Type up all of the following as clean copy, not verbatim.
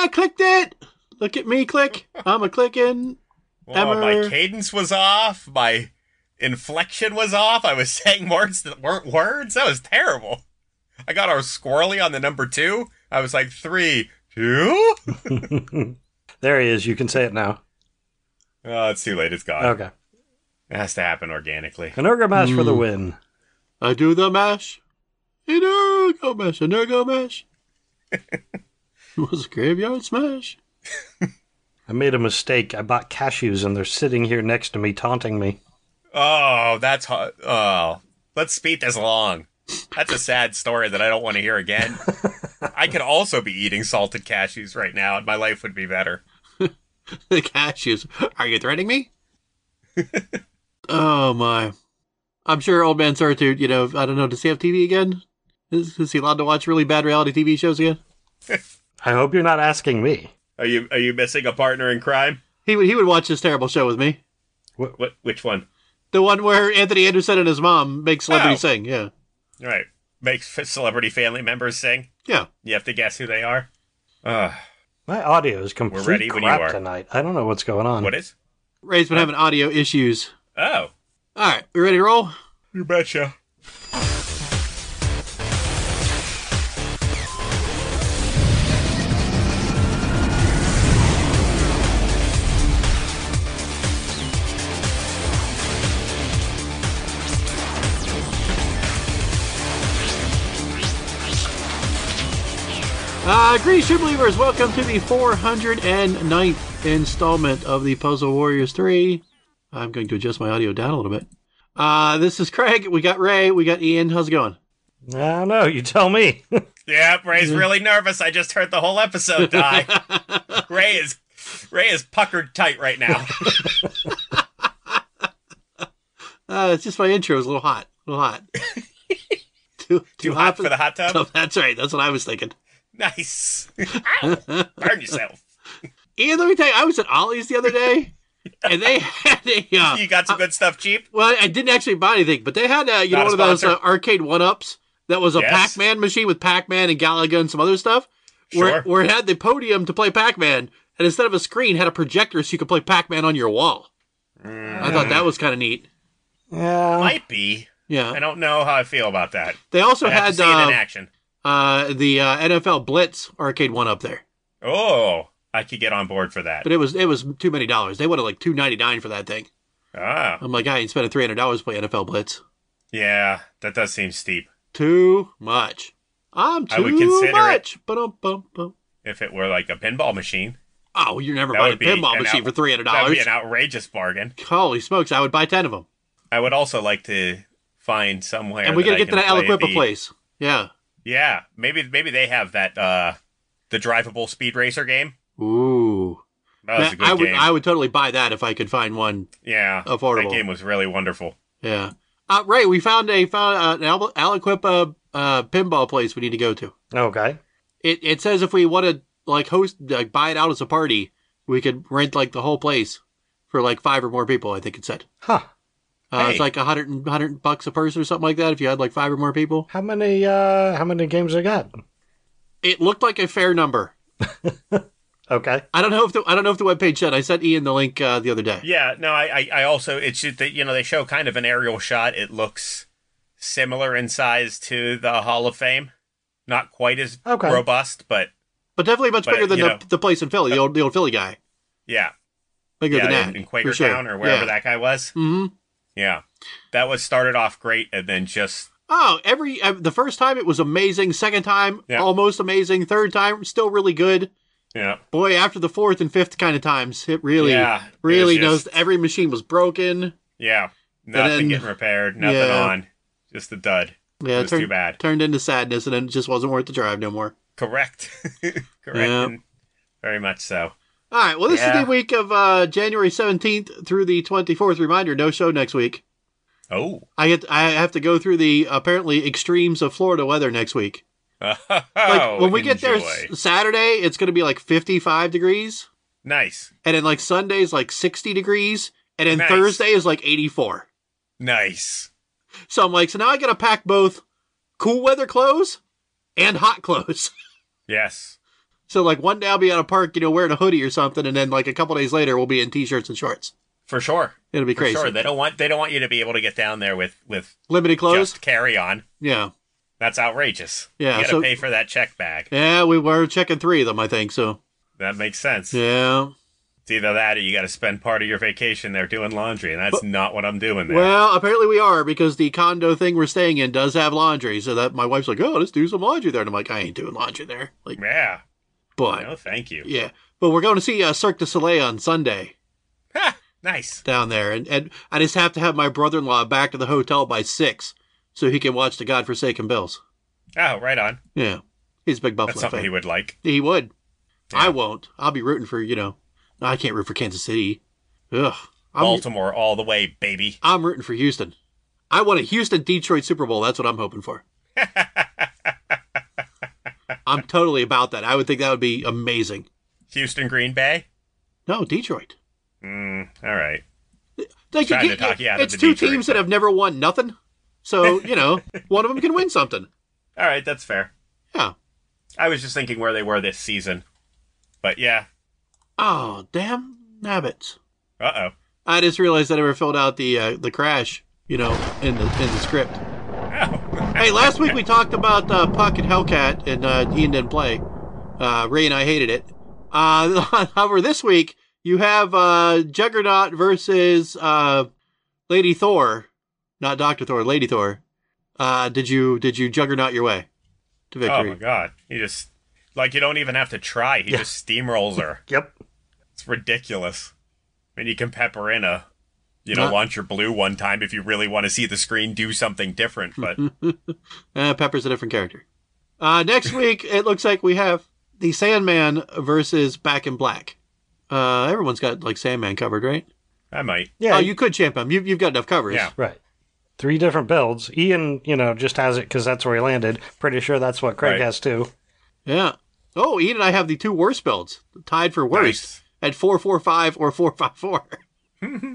I clicked it. Look at me click. I'm a clicking. Oh, my cadence was off. My inflection was off. I was saying words that weren't words. That was terrible. I got our squirrely on the number 2. I was like 3, 2. There he is. You can say it now. Oh, it's too late. It's gone. Okay. It has to happen organically. An Urga mash for the win. I do the mash. An Urga mash. An Urga mash. It was a graveyard smash. I made a mistake. I bought cashews and they're sitting here next to me taunting me. Oh, that's hot. Oh, let's speed this along. That's a sad story that I don't want to hear again. I could also be eating salted cashews right now and my life would be better. The cashews. Are you threatening me? Oh, my. I'm sure Old Man Sartute, I don't know, does he have TV again? Is he allowed to watch really bad reality TV shows again? I hope you're not asking me. Are you missing a partner in crime? He would watch this terrible show with me. Which one? The one where Anthony Anderson and his mom make celebrities sing, yeah. Right. Makes celebrity family members sing? Yeah. You have to guess who they are? My audio is complete We're ready when you crap are. tonight. I don't know what's going on. What is? Ray's been having audio issues. Oh. All right, we ready to roll? You betcha. Greetings, true believers. Welcome to the 409th installment of the Puzzle Warriors 3. I'm going to adjust my audio down a little bit. This is Craig. We got Ray. We got Ian. How's it going? I don't know. You tell me. Yeah, Ray's really nervous. I just heard the whole episode die. Ray is puckered tight right now. It's just my intro is a little hot. Too hot for the hot tub? Oh, that's right. That's what I was thinking. Nice. Ow, burn yourself. Ian, let me tell you, I was at Ollie's the other day, and they had a... you got some good stuff cheap? Well, I didn't actually buy anything, but they had one of those arcade one-ups that was a Pac-Man machine with Pac-Man and Galaga and some other stuff, where it had the podium to play Pac-Man, and instead of a screen, had a projector so you could play Pac-Man on your wall. I thought that was kind of neat. Yeah. Might be. Yeah. I don't know how I feel about that. They also I have had to see it in action. The NFL Blitz arcade one up there. Oh, I could get on board for that. But it was too many dollars. They wanted like $299 for that thing. Ah. I'm like, I ain't spending $300 to play NFL Blitz. Yeah, that does seem steep. Too much. I would consider much. It if it were like a pinball machine. Oh, you're never buying a pinball machine for $300. That would be an outrageous bargain. Holy smokes, I would buy 10 of them. I would also like to find somewhere. And we gotta get to that Aliquippa place. Yeah. Yeah, maybe they have that the drivable speed racer game. Ooh, that was a good game. I would totally buy that if I could find one. Yeah, affordable. That game was really wonderful. Yeah, Ray, we found an Aliquippa pinball place we need to go to. Okay. It says if we want to buy it out as a party, we could rent like the whole place for like 5 or more people. I think it said. Huh. It's like $100 a person or something like that if you had like 5 or more people. How many games they got? It looked like a fair number. Okay. I don't know if the webpage said. I sent Ian the link the other day. Yeah, no, I also it's just that they show kind of an aerial shot. It looks similar in size to the Hall of Fame, not quite as robust, but definitely much bigger than the place in Philly, the old Philly guy. Yeah, bigger than that in Quakertown or wherever that guy was. Mm-hmm. Yeah, that was started off great and then just... the first time it was amazing. Second time, almost amazing. Third time, still really good. Yeah. Boy, after the fourth and fifth kind of times, it really knows every machine was broken. Yeah. Nothing getting repaired. Nothing on. Just a dud. Yeah, it was too bad. Turned into sadness and then it just wasn't worth the drive no more. Correct. Correct. Very much so. All right, well, this is the week of January 17th through the 24th. Reminder, no show next week. Oh. I have to go through the apparently extremes of Florida weather next week. When we get there Saturday, it's going to be like 55 degrees. Nice. And then like Sunday's like 60 degrees. And then Thursday is like 84. Nice. So I'm like, so now I got to pack both cool weather clothes and hot clothes. Yes. So, like, one day I'll be at a park, wearing a hoodie or something, and then, like, a couple days later, we'll be in T-shirts and shorts. For sure. It'll be crazy. For sure. They don't want you to be able to get down there with limited clothes? Just carry on. Yeah. That's outrageous. Yeah. You gotta pay for that check bag. Yeah, we were checking 3 of them, I think, so. That makes sense. Yeah. It's either that or you gotta spend part of your vacation there doing laundry, and that's not what I'm doing there. Well, apparently we are, because the condo thing we're staying in does have laundry, so that my wife's like, oh, let's do some laundry there. And I'm like, I ain't doing laundry there. Like, yeah. But. No, thank you. Yeah. But we're going to see Cirque du Soleil on Sunday. Ha! Nice. Down there. And I just have to have my brother-in-law back to the hotel by 6 so he can watch the Godforsaken Bills. Oh, right on. Yeah. He's a big Buffalo fan. That's something he would like. He would. Yeah. I won't. I'll be rooting for, No, I can't root for Kansas City. Ugh. Baltimore all the way, baby. I'm rooting for Houston. I want a Houston-Detroit Super Bowl. That's what I'm hoping for. I'm totally about that. I would think that would be amazing. Houston, Green Bay? No, Detroit. All right. Like, trying to talk you out of the two Detroit teams that have never won nothing. So, one of them can win something. All right, that's fair. Yeah. I was just thinking where they were this season. But yeah. Oh, damn nabbits. Uh-oh. I just realized I never filled out the crash, in the script. Oh. Hey, last week we talked about Puck and Hellcat, and Ian didn't play. Ray and I hated it. However, this week you have Juggernaut versus Lady Thor, not Dr. Thor, Lady Thor. Did you Juggernaut your way to victory? Oh my God! You just you don't even have to try. He just steamrolls her. Yep. It's ridiculous. I mean, you can pepper in a, launcher blue one time if you really want to see the screen do something different, but... Pepper's a different character. Next week, it looks like we have the Sandman versus Back in Black. Everyone's got, Sandman covered, right? I might. Yeah. Oh, you could champ him. You've got enough covers. Yeah. Right. 3 different builds. Ian, just has it because that's where he landed. Pretty sure that's what Craig has, too. Yeah. Oh, Ian and I have the 2 worst builds. Tied for worst. Nice. At 445 or 454.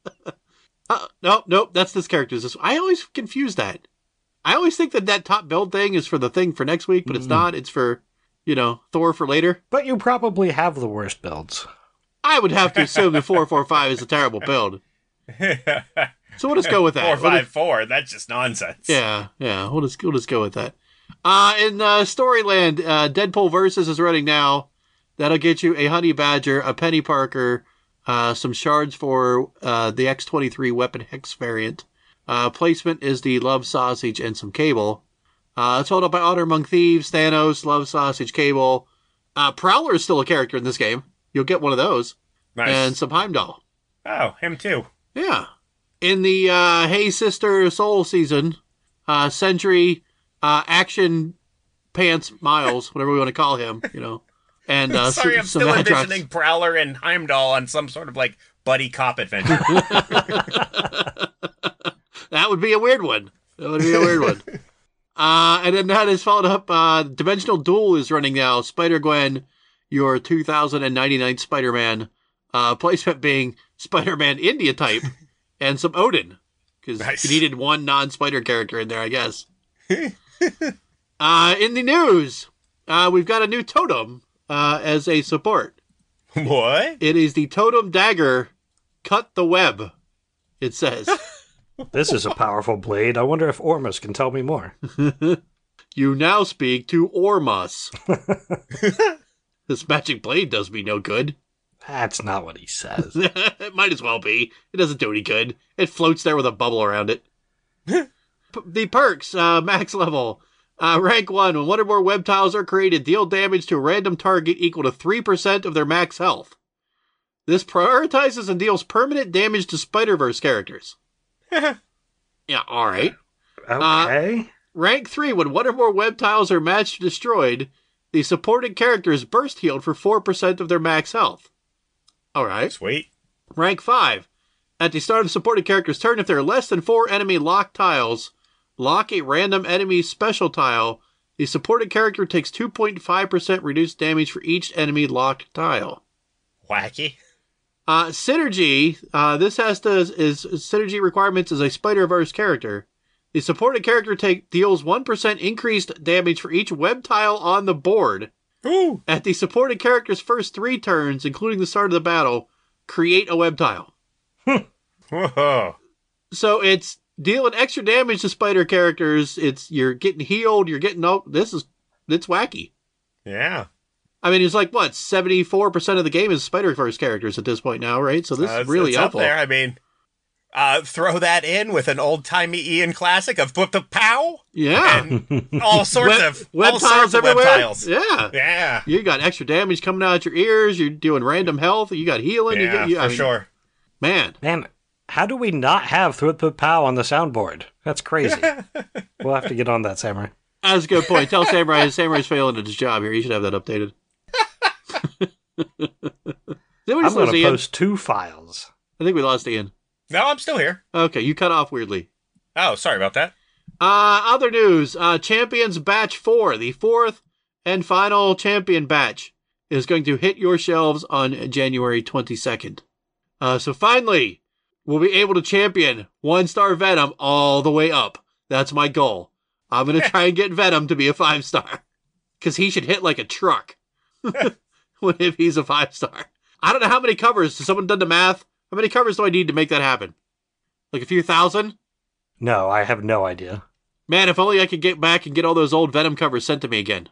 Nope, that's this character's. I always confuse that. I always think that top build thing is for the thing for next week, but it's not. It's for, Thor for later. But you probably have the worst builds. I would have to assume that 445 is a terrible build. So we'll just go with that. 454, that's just nonsense. Yeah, we'll just go with that. In Storyland, Deadpool Versus is running now. That'll get you a Honey Badger, a Penny Parker, some shards for the X-23 Weapon Hex variant. Placement is the Love Sausage and some cable. It's held up by Honor Among Thieves, Thanos, Love Sausage, cable. Prowler is still a character in this game. You'll get one of those. Nice. And some Heimdall. Oh, him too. Yeah. In the Hey Sister Soul season, Sentry, Action Pants Miles, whatever we want to call him, And sorry, I'm still envisioning Prowler and Heimdall on some sort of buddy cop adventure. That would be a weird one. And then that is followed up. Dimensional Duel is running now. Spider-Gwen, your 2099 Spider-Man. Placement being Spider-Man India type and some Odin. Because you needed one non-Spider character in there, I guess. In the news, we've got a new totem. As a support. What? It is the Totem Dagger Cut the Web, it says. This is a powerful blade. I wonder if Ormus can tell me more. You now speak to Ormus. This magic blade does me no good. That's not what he says. It might as well be. It doesn't do any good. It floats there with a bubble around it. The perks, max level. Rank 1, when one or more web tiles are created, deal damage to a random target equal to 3% of their max health. This prioritizes and deals permanent damage to Spider-Verse characters. Yeah, alright. Okay. Rank 3, when one or more web tiles are matched or destroyed, the supported character is burst healed for 4% of their max health. Alright. Sweet. Rank 5, at the start of the supported character's turn, if there are less than 4 enemy locked tiles, lock a random enemy special tile. The supported character takes 2.5% reduced damage for each enemy locked tile. Wacky. Synergy. This is synergy requirements as a Spider-Verse character. The supported character deals 1% increased damage for each web tile on the board. Ooh. At the supporting character's first 3 turns, including the start of the battle, create a web tile. Whoa. So it's dealing extra damage to spider characters. You're getting healed. You're getting it's wacky. Yeah. I mean, it's like, what, 74% of the game is Spider-Verse characters at this point now, right? So this is really it's helpful. Up there. I mean, throw that in with an old-timey Ian classic of Flip the Pow. Yeah. And all sorts of web tiles everywhere. Web tiles. Yeah. Yeah. You got extra damage coming out your ears. You're doing random health. You got healing. Yeah, sure. Man, how do we not have Flip the Pow on the soundboard? That's crazy. We'll have to get on that, Samurai. That's a good point. Tell Samurai Samurai's failing at his job here. He should have that updated. I'm going to post 2 files. I think we lost Ian. No, I'm still here. Okay, you cut off weirdly. Oh, sorry about that. Other news. Champions Batch 4, the 4th and final champion batch, is going to hit your shelves on January 22nd. So finally, we'll be able to champion 1-star Venom all the way up. That's my goal. I'm going to try and get Venom to be a 5-star. Because he should hit like a truck. If he's a 5-star. I don't know how many covers. Has someone done the math? How many covers do I need to make that happen? Like a few thousand? No, I have no idea. Man, if only I could get back and get all those old Venom covers sent to me again.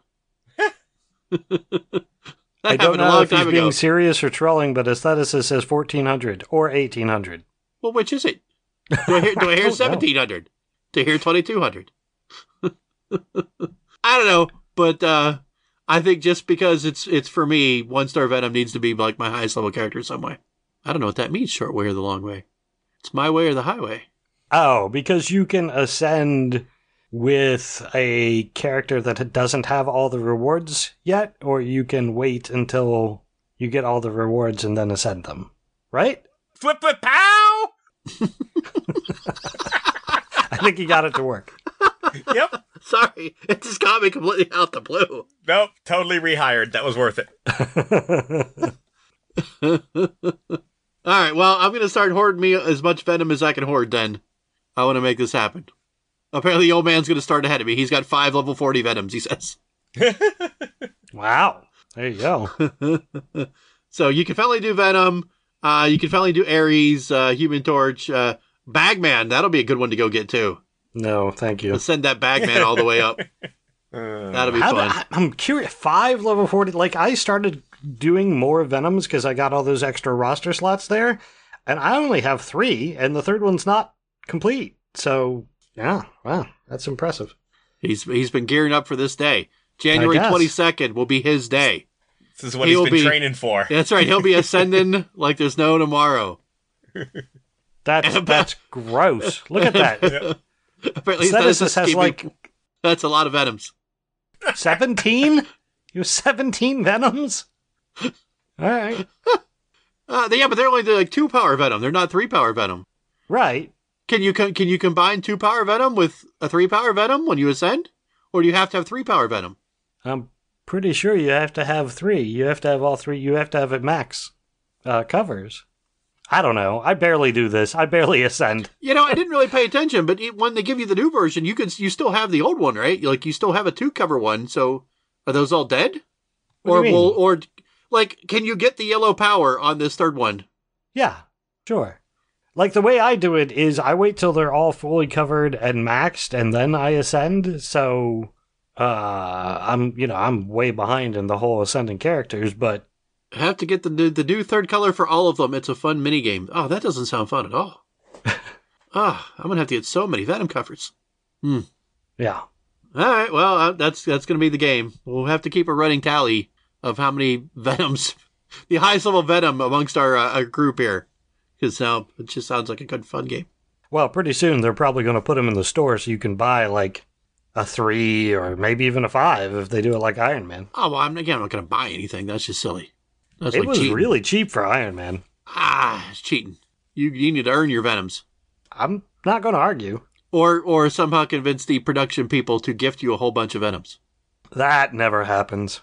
I don't know if he's being serious or trolling, but Aestheticist says 1,400 or 1,800. Well, which is it? Do I hear 1,700? Do I hear 2,200? I don't know, but I think just because it's for me, 1-star Venom needs to be like my highest level character some way. I don't know what that means, short way or the long way. It's my way or the highway. Oh, because you can ascend with a character that doesn't have all the rewards yet, or you can wait until you get all the rewards and then ascend them. Right? Flip the pow! I think you got it to work. Yep. Sorry, it just got me completely out the blue. Nope, totally rehired. That was worth it. All right, well, I'm going to start hoarding me as much Venom as I can hoard then. I want to make this happen. Apparently, the old man's going to start ahead of me. He's got 5 level 40 Venoms, he says. Wow. There you go. So you can finally do Venom. You can finally do Ares, Human Torch, Bagman. That'll be a good one to go get, too. No, thank you. Let's send that Bagman all the way up. That'll be fun. I'm curious. 5 level 40. Like, I started doing more Venoms because I got all those extra roster slots there, and I only have 3, and the third one's not complete. So, yeah, wow, that's impressive. He's been gearing up for this day. January 22nd will be his day. This is what he's been training for. That's right. He'll be ascending like there's no tomorrow. That's gross. Look at that. Apparently, Aestheticist has like... That's a lot of Venoms. 17? You have 17 Venoms? All right. Yeah, but they're only like 2-power Venom. They're not 3-power Venom. Right. Can you combine 2-power Venom with a 3-power Venom when you ascend? Or do you have to have 3-power Venom? I'm pretty sure you have to have 3. You have to have all 3. You have to have it max covers. I don't know. I barely do this. I barely ascend. I didn't really pay attention, but when they give you the new version, you still have the old one, right? Like, you still have a 2-cover one, so are those all dead? What do you mean? Or can you get the yellow power on this third one? Yeah, sure. Like, the way I do it is I wait till they're all fully covered and maxed, and then I ascend, so I'm way behind in the whole ascending characters, but I have to get the new third color for all of them. It's a fun minigame. Oh, that doesn't sound fun at all. I'm going to have to get so many Venom covers. Yeah. All right, well, that's going to be the game. We'll have to keep a running tally of how many Venoms, the highest level Venom amongst our group here. Because now it just sounds like a good, fun game. Well, pretty soon they're probably going to put them in the store so you can buy, like, a 3 or maybe even a 5 if they do it like Iron Man. Oh, well, I'm not going to buy anything. That's just silly. That's it was cheating. Really cheap for Iron Man. It's cheating. You need to earn your Venoms. I'm not going to argue. Or somehow convince the production people to gift you a whole bunch of Venoms. That never happens.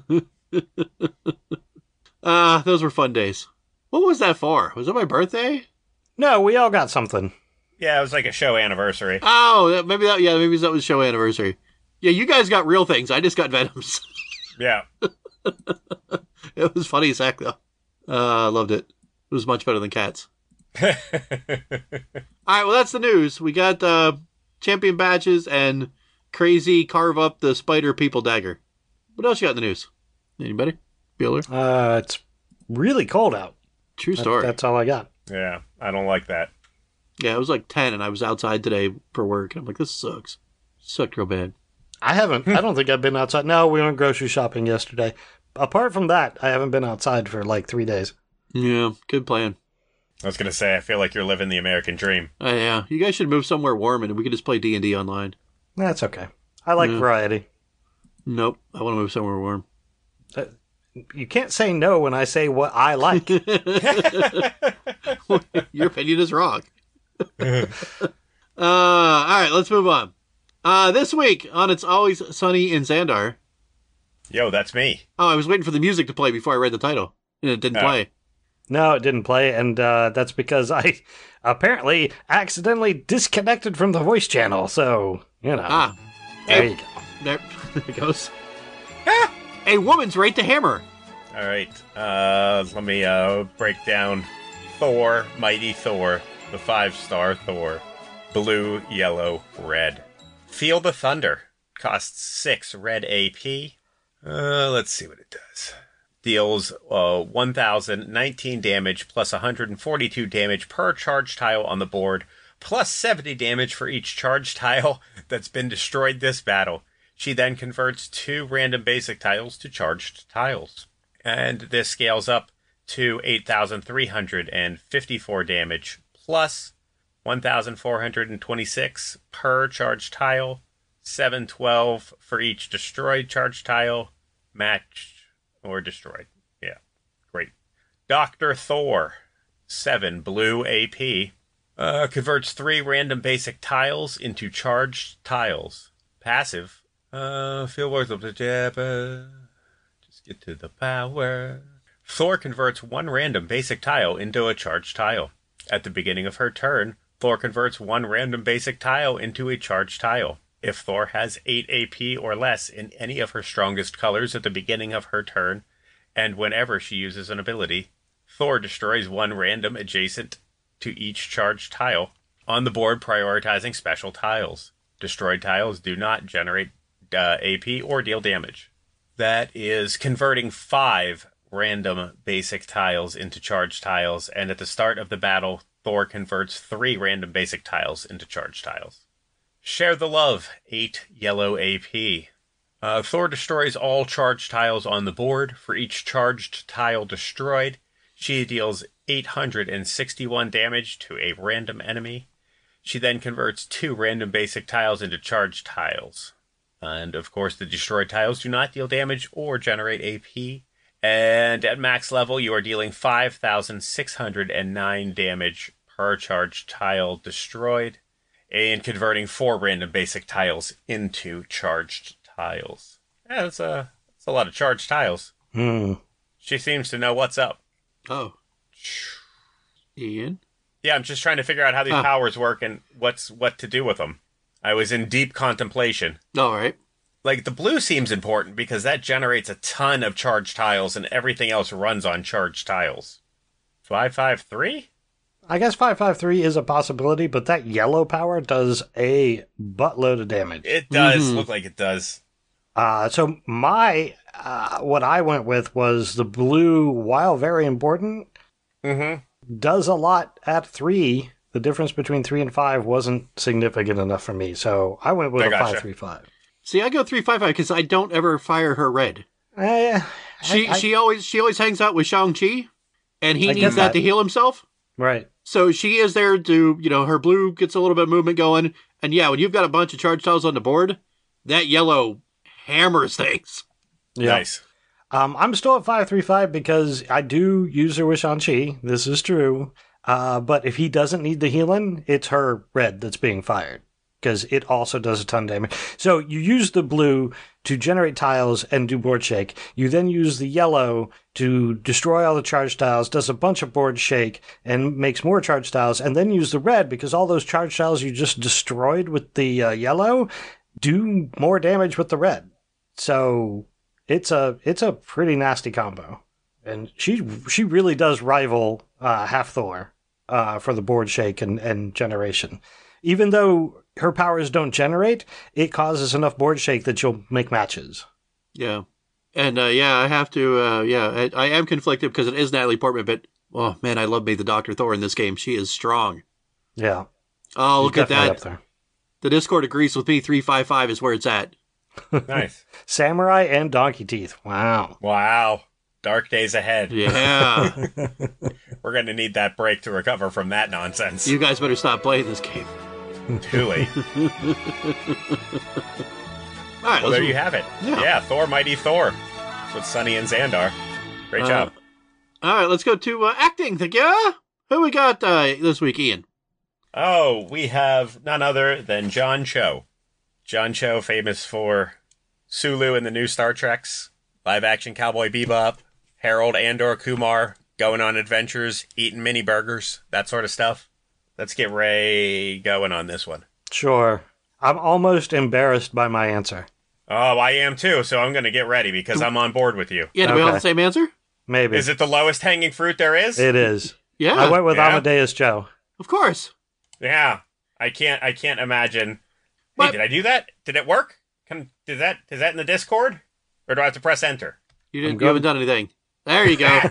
Those were fun days. What was that for? Was it my birthday? No, we all got something. Yeah, it was like a show anniversary. Oh, maybe that was show anniversary. Yeah, you guys got real things. I just got Venoms. Yeah. It was funny as heck, though. I loved it. It was much better than Cats. All right, well, that's the news. We got champion badges and crazy carve up the spider people dagger. What else you got in the news? Anybody? Bueller? It's really cold out. True story. That's all I got. Yeah, I don't like that. Yeah, it was like 10, and I was outside today for work, and I'm like, this sucks. Sucked real bad. I don't think I've been outside. No, we went grocery shopping yesterday. Apart from that, I haven't been outside for like 3 days. Yeah, good plan. I was going to say, I feel like you're living the American dream. Yeah, you guys should move somewhere warm, and we could just play D&D online. That's okay. I like variety. Nope, I want to move somewhere warm. You can't say no when I say what I like. Your opinion is wrong. All right, let's move on. This week on It's Always Sunny in Xandar. Yo, that's me. Oh, I was waiting for the music to play before I read the title, and it didn't play. No, it didn't play, and that's because I apparently accidentally disconnected from the voice channel, so, you know. There you go. There it goes. A woman's right to hammer. All right, let me break down Thor, Mighty Thor, the 5-star Thor. Blue, yellow, red. Feel the Thunder. Costs 6 red AP. Let's see what it does. Deals 1,019 damage plus 142 damage per charge tile on the board, plus 70 damage for each charge tile that's been destroyed this battle. She then converts 2 random basic tiles to charged tiles. And this scales up to 8,354 damage, plus 1,426 per charged tile, 712 for each destroyed charged tile, matched or destroyed. Yeah, great. Dr. Thor, 7 blue AP, converts 3 random basic tiles into charged tiles. Passive, feel worth of the jab, just get to the power. Thor converts 1 random basic tile into a charged tile. At the beginning of her turn, Thor converts 1 random basic tile into a charged tile. If Thor has 8 AP or less in any of her strongest colors at the beginning of her turn, and whenever she uses an ability, Thor destroys 1 random adjacent to each charged tile on the board, prioritizing special tiles. Destroyed tiles do not generate AP or deal damage. That is converting 5 random basic tiles into charged tiles, and at the start of the battle, Thor converts 3 random basic tiles into charged tiles. Share the Love, 8 yellow AP. Thor destroys all charged tiles on the board. For each charged tile destroyed, she deals 861 damage to a random enemy. She then converts 2 random basic tiles into charged tiles. And of course, the destroyed tiles do not deal damage or generate AP. And at max level, you are dealing 5,609 damage per charged tile destroyed, and converting 4 random basic tiles into charged tiles. Yeah, that's a lot of charged tiles. She seems to know what's up. Oh. Ian? Yeah, I'm just trying to figure out how these powers work and what to do with them. I was in deep contemplation. All right. Like, the blue seems important because that generates a ton of charged tiles and everything else runs on charged tiles. 553? I guess 553 is a possibility, but that yellow power does a buttload of damage. It does look like it does. So my what I went with was the blue, while very important, does a lot at 3. The difference between 3 and 5 wasn't significant enough for me, so I went with a 535. See, I go 355 because I don't ever fire her red. She always hangs out with Shang-Chi, and he needs that to heal himself. Right. So she is there to, her blue gets a little bit of movement going. And yeah, when you've got a bunch of charge tiles on the board, that yellow hammers things. Yeah. Nice. I'm still at 535 because I do use her with Shang-Chi. This is true. But if he doesn't need the healing, it's her red that's being fired, because it also does a ton of damage. So you use the blue to generate tiles and do board shake. You then use the yellow to destroy all the charge tiles, does a bunch of board shake, and makes more charge tiles, and then use the red, because all those charge tiles you just destroyed with the yellow do more damage with the red. So It's a pretty nasty combo, and she really does rival Half Thor for the board shake and generation. Even though her powers don't generate, it causes enough board shake that you'll make matches. Yeah. And, I have to, I am conflicted because it is Natalie Portman, but, oh, man, I love me the Dr. Thor in this game. She is strong. Yeah. Oh, look at that. The Discord agrees with me. 355 is where it's at. Nice. Samurai and Donkey Teeth. Wow. Wow. Dark days ahead. Yeah. We're going to need that break to recover from that nonsense. You guys better stop playing this game. Too late. All right, well, there you have it. Yeah, Thor, Mighty Thor. That's what Sonny and Xandar. Great job. All right, let's go to acting. Thank you. Who we got this week, Ian? Oh, we have none other than John Cho. John Cho, famous for Sulu in the new Star Treks, live-action Cowboy Bebop, Harold Andor Kumar, going on adventures, eating mini burgers, that sort of stuff. Let's get Ray going on this one. Sure. I'm almost embarrassed by my answer. Oh, I am too, so I'm going to get ready because I'm on board with you. Yeah, do we all have the same answer? Maybe. Is it the lowest hanging fruit there is? It is. Yeah. I went with Amadeus Cho. Of course. Yeah. I can't imagine. Hey, did I do that? Did it work? Is that in the Discord? Or do I have to press enter? You haven't done anything. There you go.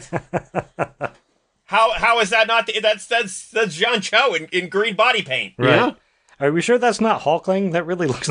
How is that not that's John Cho in green body paint. Right. Yeah. Are we sure that's not Hulkling? That really looks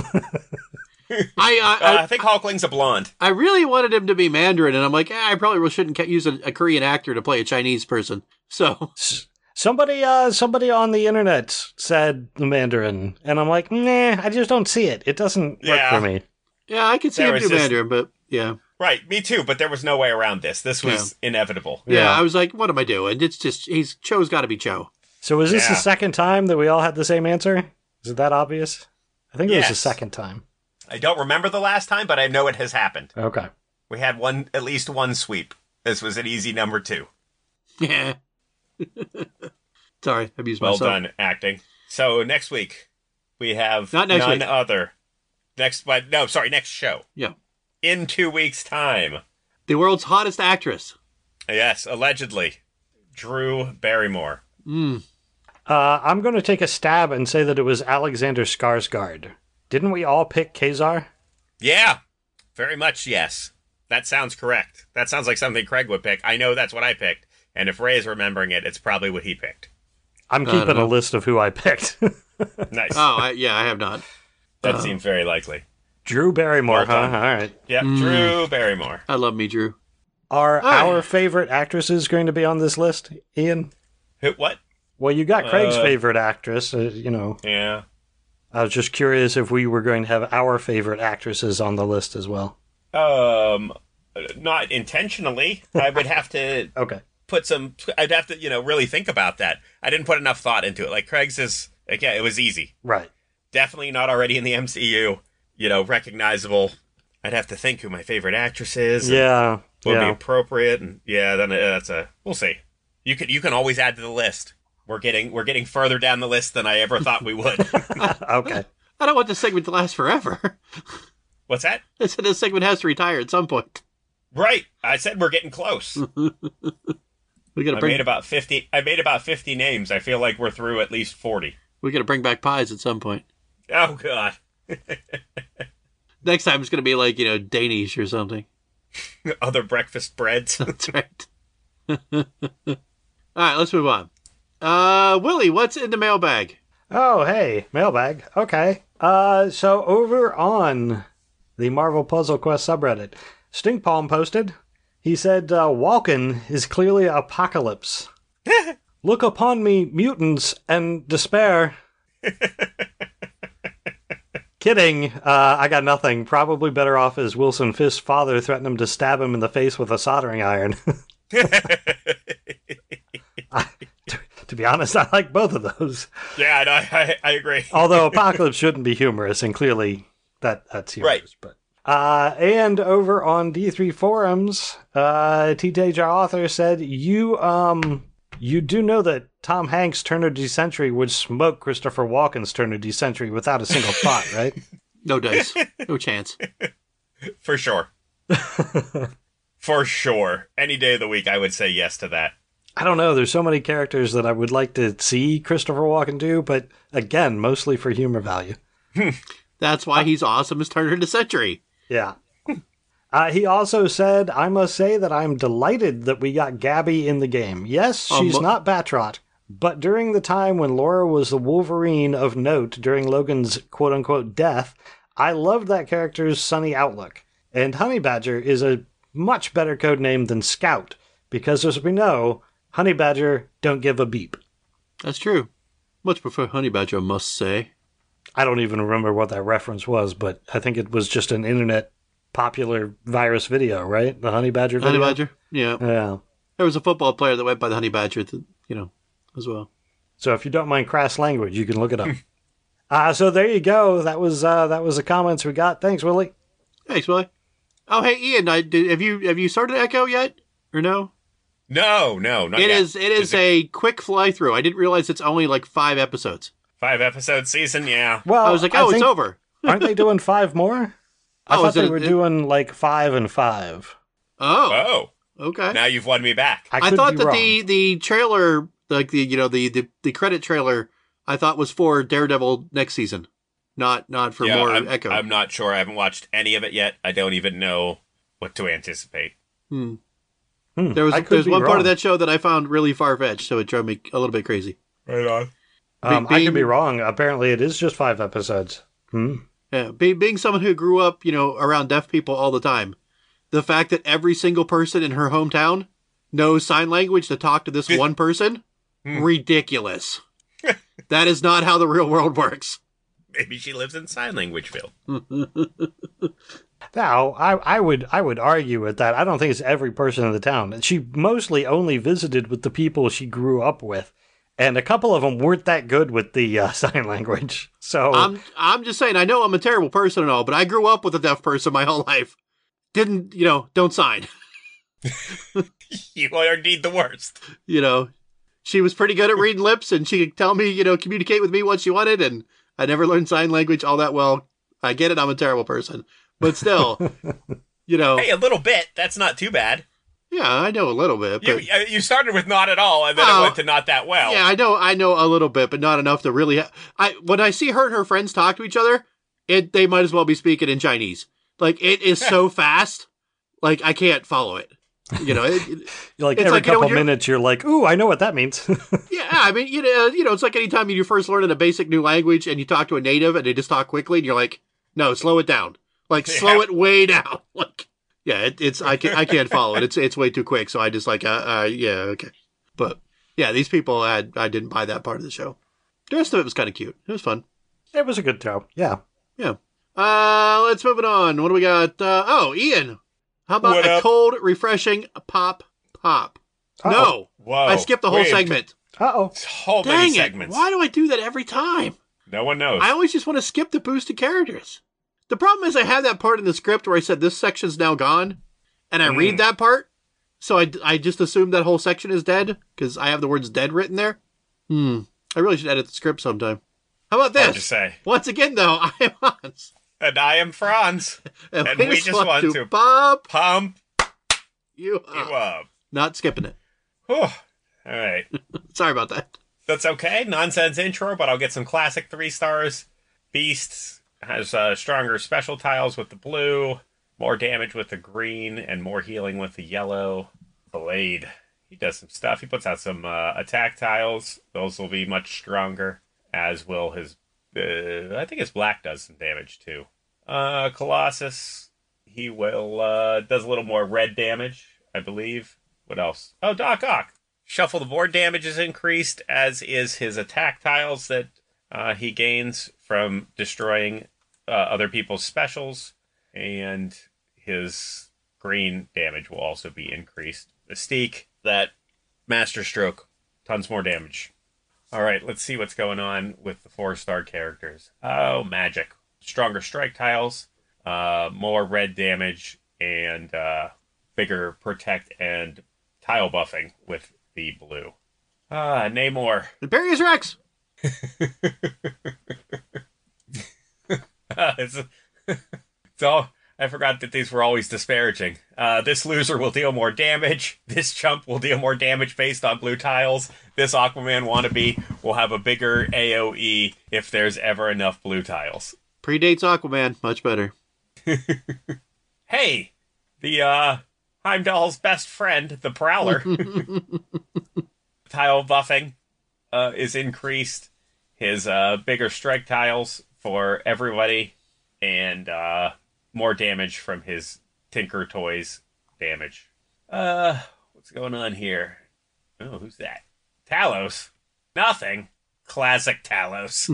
I think Hulkling's a blonde. I really wanted him to be Mandarin, and I'm like, I probably shouldn't use a Korean actor to play a Chinese person. So somebody on the internet said the Mandarin, and I'm like, nah, I just don't see it. It doesn't work for me. Yeah, I could see him do Mandarin, but yeah. Right, me too, but there was no way around this. This was inevitable. Yeah, I was like, what am I doing? It's just, Cho's got to be Cho. So is this the second time that we all had the same answer? Is it that obvious? I think it was the second time. I don't remember the last time, but I know it has happened. Okay. We had at least one sweep. This was an easy number 2. Yeah. Sorry, I abused myself. Well done, acting. So next week, we have none other. Next show. Yeah. In 2 weeks' time. The world's hottest actress. Yes, allegedly. Drew Barrymore. I'm going to take a stab and say that it was Alexander Skarsgård. Didn't we all pick Kazar? Yeah, very much yes. That sounds correct. That sounds like something Craig would pick. I know that's what I picked. And if Ray is remembering it, it's probably what he picked. I'm keeping a list of who I picked. Nice. Oh, I have not. That seems very likely. Drew Barrymore, huh? All right. Yep, Drew Barrymore. I love me, Drew. Are our favorite actresses going to be on this list, Ian? What? Well, you got Craig's favorite actress, Yeah. I was just curious if we were going to have our favorite actresses on the list as well. Not intentionally. I would have to I'd have to, really think about that. I didn't put enough thought into it. Like Craig's is, again, it was easy. Right. Definitely not already in the MCU, recognizable. I'd have to think who my favorite actress is. Yeah. Would be appropriate. And then we'll see. You can always add to the list. We're getting further down the list than I ever thought we would. Okay. I don't want this segment to last forever. What's that? I said this segment has to retire at some point. Right. I said we're getting close. I made about 50 names. I feel like we're through at least 40. We got to bring back pies at some point. Oh God. Next time it's going to be like, Danish or something. Other breakfast breads. That's right. All right, let's move on. Willie, what's in the mailbag? Oh, hey, mailbag. Okay. So over on the Marvel Puzzle Quest subreddit, Stinkpalm posted, he said, Walken is clearly Apocalypse. Look upon me, mutants, and despair. Kidding. I got nothing. Probably better off as Wilson Fisk's father threatened him to stab him in the face with a soldering iron. To be honest, I like both of those. Yeah, I agree. Although Apocalypse shouldn't be humorous, and clearly that's humorous. Right. But and over on D3 forums, TJ Author said, you do know that Tom Hanks' Turn of the Century would smoke Christopher Walken's Turn of the Century without a single thought, right? No dice. No chance. For sure. For sure. Any day of the week, I would say yes to that. I don't know. There's so many characters that I would like to see Christopher Walken do, but again, mostly for humor value. That's why he's awesome as Turner to Century. Yeah. He also said, I must say that I'm delighted that we got Gabby in the game. Yes, she's not Batroc, but during the time when Laura was the Wolverine of note during Logan's quote-unquote death, I loved that character's sunny outlook. And Honey Badger is a much better codename than Scout, because as we know, Honey Badger don't give a beep. That's true. Much prefer Honey Badger, I must say. I don't even remember what that reference was, but I think it was just an internet popular virus video, right? The Honey Badger video? Honey Badger, yeah. Yeah. There was a football player that went by the Honey Badger, as well. So if you don't mind crass language, you can look it up. So there you go. That was the comments we got. Thanks, Willie. Thanks, Willie. Oh, hey, Ian, have you started Echo yet, or no? No, not yet. It is a quick fly through. I didn't realize it's only like 5 episodes. 5-episode season, yeah. Well, I was like, it's over. Aren't they doing 5 more? I thought they were doing like 5 and 5. Oh, okay. Now you've won me back. I thought that the trailer, like the credit trailer, I thought was for Daredevil next season, not for more Echo. I'm not sure. I haven't watched any of it yet. I don't even know what to anticipate. There's one part of that show that I found really far-fetched, so it drove me a little bit crazy. Right on. I could be wrong. Apparently, it is just 5 episodes. Yeah, being someone who grew up, around deaf people all the time, the fact that every single person in her hometown knows sign language to talk to this one person, ridiculous. That is not how the real world works. Maybe she lives in sign languageville. Now, I would argue with that. I don't think it's every person in the town. She mostly only visited with the people she grew up with. And a couple of them weren't that good with the sign language. So I'm just saying, I know I'm a terrible person and all, but I grew up with a deaf person my whole life. Don't sign. You are indeed the worst. She was pretty good at reading lips, and she could tell me, communicate with me what she wanted, and I never learned sign language all that well. I get it, I'm a terrible person. But still, Hey, a little bit. That's not too bad. Yeah, I know a little bit. But you started with not at all, and then it went to not that well. Yeah, I know a little bit, but not enough to really... when I see her and her friends talk to each other, they might as well be speaking in Chinese. Like, it is so fast, like, I can't follow it. You're like, every couple minutes, you're like, ooh, I know what that means. Yeah, I mean, it's like anytime you first learn a basic new language and you talk to a native and they just talk quickly, and you're like, no, slow it down. Like, slow it way down. Like... Yeah, I can't follow it. It's way too quick. So I just like yeah, okay. But yeah, these people I didn't buy that part of the show. The rest of it was kind of cute. It was fun. It was a good show. Yeah. Let's move it on. What do we got? Ian, how about a cold, refreshing pop? Uh-oh. No, whoa, I skipped the whole segment. Whole many segments. Why do I do that every time? No one knows. I always just want to skip the boosted characters. The problem is I have that part in the script where I said this section's now gone, and I read that part, so I just assume that whole section is dead, because I have the words dead written there. I really should edit the script sometime. How about this? Hard to say. Once again, though, I am Hans. And I am Franz. and we just want to pump you up. Not skipping it. Whew. All right. Sorry about that. That's okay. Nonsense intro, but I'll get some classic 3 stars. Beast has stronger special tiles with the blue, more damage with the green, and more healing with the yellow. Blade, he does some stuff. He puts out some attack tiles. Those will be much stronger, as will his... I think his black does some damage, too. Colossus, he will does a little more red damage, I believe. What else? Oh, Doc Ock. Shuffle the board damage is increased, as is his attack tiles that he gains from destroying other people's specials, and his green damage will also be increased. Mystique, that Master Stroke, tons more damage. All right, let's see what's going on with the 4-star characters. Oh, magic. Stronger strike tiles, more red damage, and bigger protect and tile buffing with the blue. Namor. Imperious Rex! It's all I forgot that these were always disparaging. This loser will deal more damage. This chump will deal more damage based on blue tiles. This Aquaman wannabe will have a bigger AoE if there's ever enough blue tiles. Predates Aquaman. Much better. Hey, the Heimdall's best friend, the Prowler. Tile buffing is increased. His bigger strike tiles for everybody. And more damage from his Tinker Toys damage. What's going on here? Oh, who's that? Talos. Nothing. Classic Talos.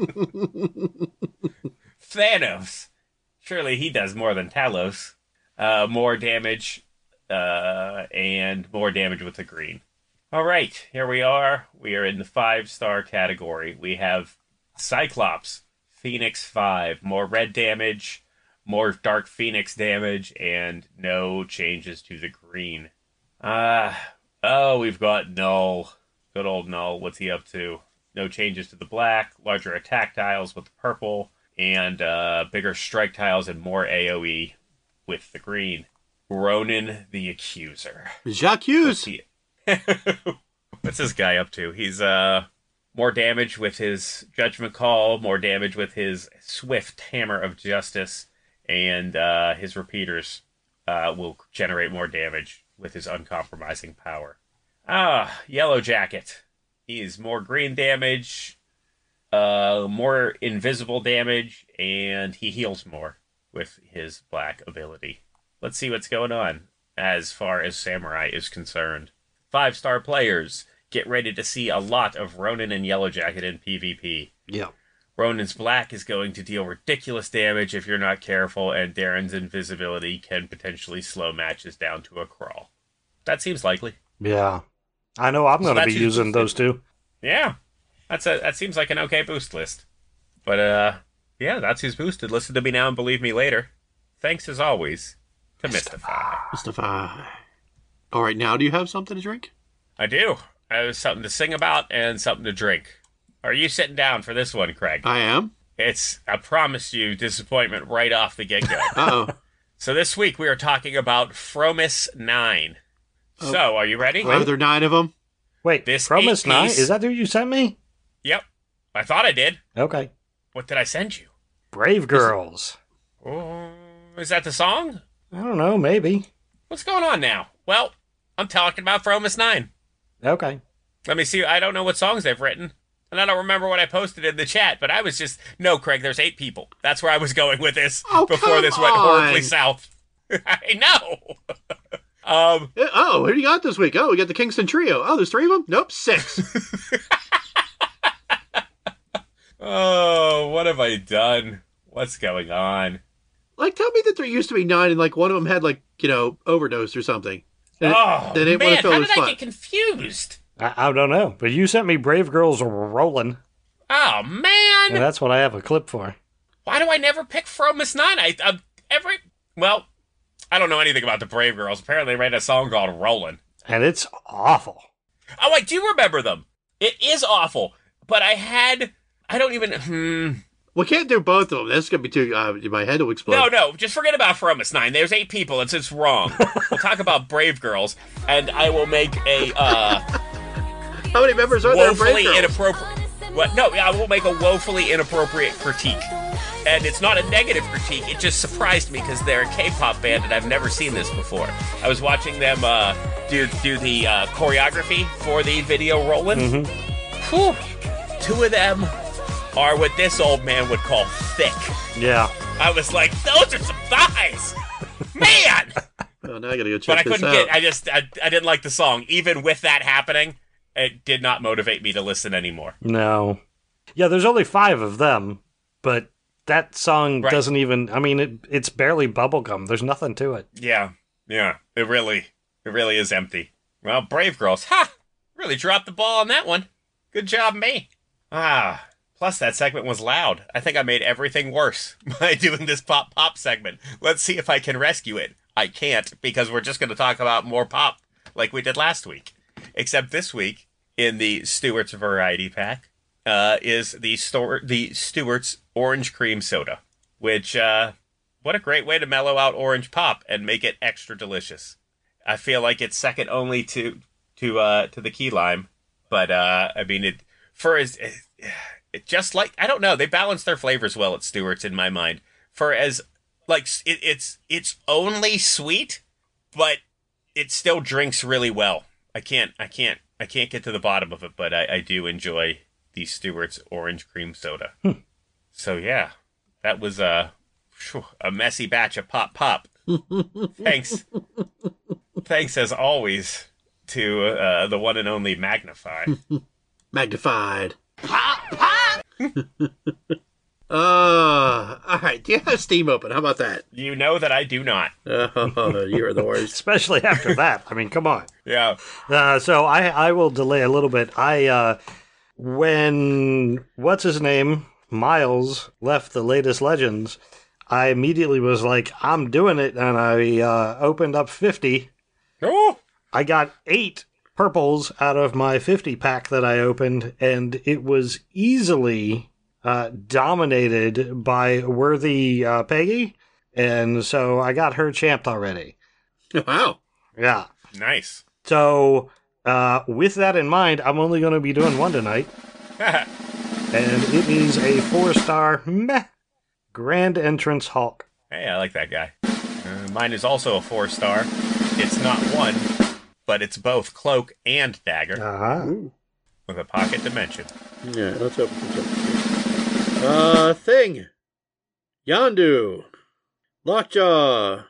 Thanos. Surely he does more than Talos. More damage, and more damage with the green. Alright, here we are. We are in the 5-star category. We have Cyclops, Phoenix 5, more red damage, more Dark Phoenix damage, and no changes to the green. We've got Null. Good old Null. What's he up to? No changes to the black, larger attack tiles with the purple, and bigger strike tiles and more AoE with the green. Ronan the Accuser. Jacques. What's this guy up to? He's more damage with his Judgment Call, more damage with his Swift Hammer of Justice, and his repeaters will generate more damage with his uncompromising power. Yellow Jacket. He's more green damage, more invisible damage, and he heals more with his black ability. Let's see what's going on as far as Samurai is concerned. 5-star players, get ready to see a lot of Ronan and Yellow Jacket in PvP. Yeah. Ronan's black is going to deal ridiculous damage if you're not careful, and Darren's invisibility can potentially slow matches down to a crawl. That seems likely. Yeah. I know I'm going to be using those two. Yeah. That seems like an okay boost list. But, yeah, that's who's boosted. Listen to me now and believe me later. Thanks, as always, to Mystify. Mystify. All right, now do you have something to drink? I do. I have something to sing about and something to drink. Are you sitting down for this one, Craig? I am. It's, I promise you, disappointment right off the get-go. Uh-oh. So this week we are talking about Fromis 9. Oh. So, are you ready? Are there 9 of them? Wait, this Fromis 9? Is that who you sent me? Yep. I thought I did. Okay. What did I send you? Brave Girls. Is that the song? I don't know, maybe. What's going on now? Well, I'm talking about Fromis 9. Okay. Let me see. I don't know what songs they've written. And I don't remember what I posted in the chat, but I was just... No, Craig, there's 8 people. That's where I was going with this before this went horribly south. I know! Who do you got this week? Oh, we got the Kingston Trio. Oh, there's 3 of them? Nope, 6. Oh, what have I done? What's going on? Like, tell me that there used to be 9 and, like, one of them had, like, overdose or something. And man, how did I get confused? I don't know, but you sent me Brave Girls Rolling. Oh, man! And that's what I have a clip for. Why do I never pick Fromis 9? Well, I don't know anything about the Brave Girls. Apparently they made a song called Rollin'. And it's awful. Oh, I do remember them. It is awful. But I don't even... We can't do both of them. That's going to be too... my head will explode. No, just forget about Fromis 9. There's 8 people. It's wrong. We'll talk about Brave Girls, and I will make a... How many members are there in Brave Girls? Inappropriate... What? No, I will make a woefully inappropriate critique. And it's not a negative critique. It just surprised me because they're a K-pop band, and I've never seen this before. I was watching them do the choreography for the video Rollin'. Mm-hmm. Whew. 2 of them are what this old man would call thick. Yeah. I was like, those are some thighs! Man! Oh, now I gotta go check this out. I didn't like the song. Even with that happening, it did not motivate me to listen anymore. No. Yeah, there's only 5 of them, but that song doesn't even... I mean, it's barely bubblegum. There's nothing to it. Yeah. It really is empty. Well, Brave Girls, really dropped the ball on that one. Good job, me. Plus that segment was loud. I think I made everything worse by doing this pop segment. Let's see if I can rescue it. I can't, because we're just going to talk about more pop like we did last week. Except this week, in the Stewart's Variety Pack, is the Stewart's Orange Cream Soda, which, what a great way to mellow out orange pop and make it extra delicious. I feel like it's second only to the key lime, but I mean it just like, I don't know, they balance their flavors well at Stewart's in my mind. For as like it's only sweet, but it still drinks really well. I can't get to the bottom of it, but I do enjoy the Stewart's orange cream soda. So yeah, that was a messy batch of pop. Thanks as always to the one and only Magnify. Magnified. All right. Do you have Steam open? How about that? You know that I do not. Oh, you're the worst. Especially after that. I mean, come on. Yeah. So I will delay a little bit. When what's his name, Miles, left the latest Legends, I immediately was like, I'm doing it, and I opened up 50. Oh. I got 8 purples out of my 50 pack that I opened, and it was easily dominated by worthy Peggy, and so I got her champed already. Wow. Yeah. Nice. So, with that in mind, I'm only going to be doing one tonight, and it is a 4-star meh Grand Entrance Hulk. Hey, I like that guy. Mine is also a 4-star. It's not one, but it's both cloak and dagger. Uh-huh. With a pocket dimension. Yeah, let's open Thing. Yondu. Lockjaw.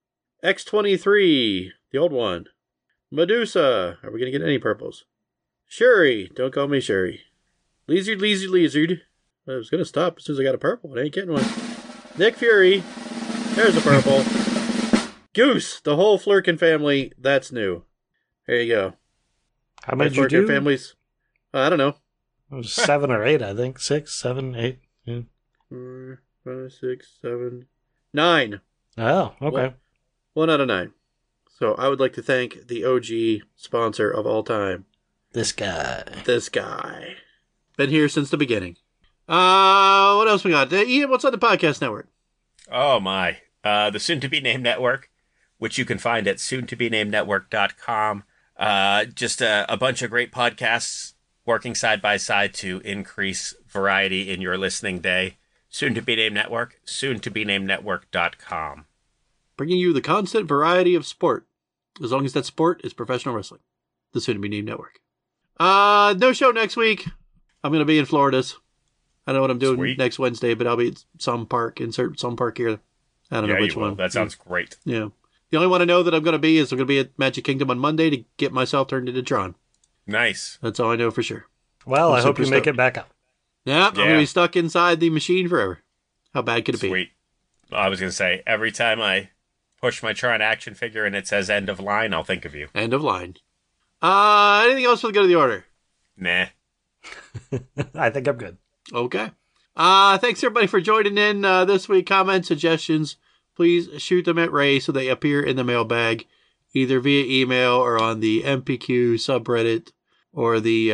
X-23. The old one. Medusa. Are we going to get any purples? Shuri. Don't call me Shuri. Lizard. I was going to stop as soon as I got a purple. I ain't getting one. Nick Fury. There's a purple. Goose. The whole Flurkin family. That's new. There you go. How many did you do? Families. I don't know. It was 7 or 8, I think. 6, 7, 8. Yeah. 4, 5, 6, 7, 9. Oh, okay. 1 out of 9. So I would like to thank the OG sponsor of all time. This guy. Been here since the beginning. What else we got? Ian, what's on the podcast network? Oh my. The soon-to-be-named network, which you can find at soon-to-be-named-network.com. Just a bunch of great podcasts working side by side to increase variety in your listening day. Soon-to-be-named network, soon-to-be-named-network.com. Bringing you the constant variety of sport, as long as that sport is professional wrestling. The soon-to-be-named network. No show next week. I'm going to be in Florida's. I don't know what I'm doing next Wednesday, but I'll be at some park here. I don't know which one. That sounds great. Yeah. The only one I know that I'm going to be is I'm going to be at Magic Kingdom on Monday to get myself turned into Tron. Nice. That's all I know for sure. Well, I hope you make it back up. Yeah, I'm going to be stuck inside the machine forever. How bad could it be? Sweet. I was going to say, every time I push my Tron action figure and it says end of line, I'll think of you. End of line. Anything else for the good of the order? Nah. I think I'm good. Okay. Thanks everybody for joining in this week. Comments, suggestions, please shoot them at Ray so they appear in the mailbag, either via email or on the MPQ subreddit or the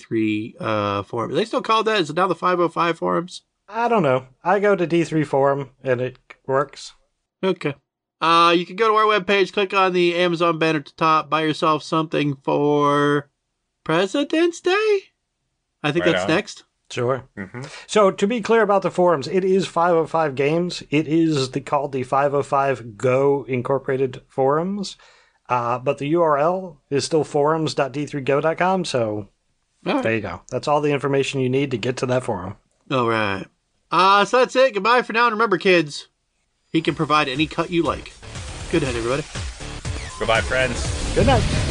D3 forum. Are they still called that? Is it now the 505 forums? I don't know. I go to D3 forum and it works. Okay. You can go to our webpage, click on the Amazon banner at the top, buy yourself something for President's Day? I think that's next. Sure. Mm-hmm. So, to be clear about the forums, it is 505 Games. It is called the 505 Go Incorporated Forums. But the URL is still forums.d3go.com. So, There you go. That's all the information you need to get to that forum. All right. So that's it. Goodbye for now. And remember, kids, he can provide any cut you like. Good night, everybody. Goodbye, friends. Good night.